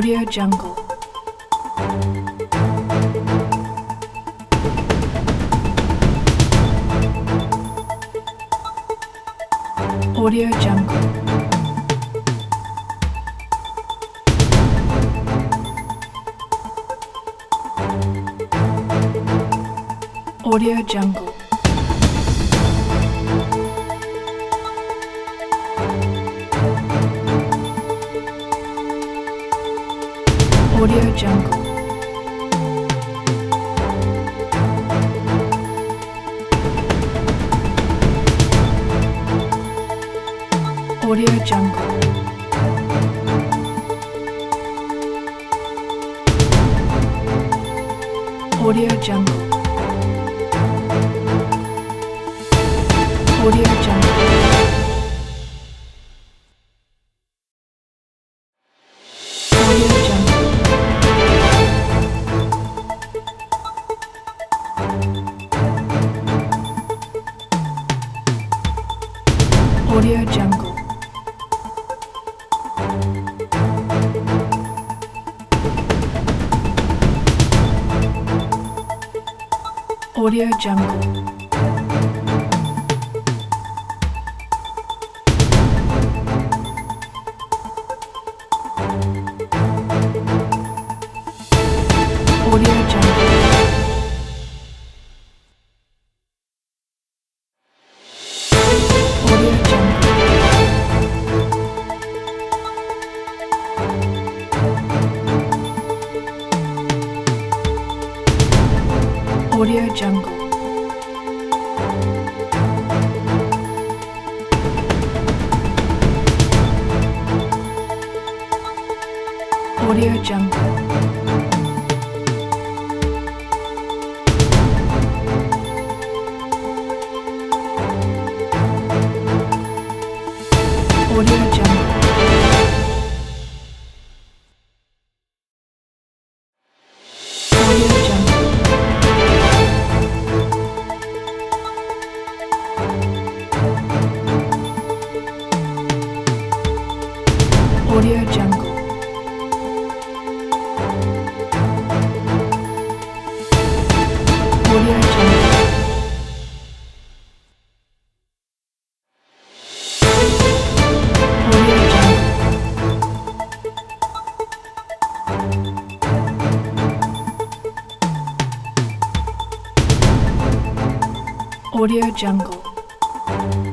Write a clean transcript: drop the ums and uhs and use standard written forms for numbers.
Audio Jungle. Audio Jungle. Audio Jungle. Audio Jungle. Audio Jungle. Audio Jungle. Audio Jungle. Audio Jungle. Audio Jungle. Audio Jungle. Audio Jungle. Audio Jungle. Audio Jungle. Audio Jungle. Audio Jungle. Audio Jungle. Audio Jungle. Audio Jungle. Audio Jungle.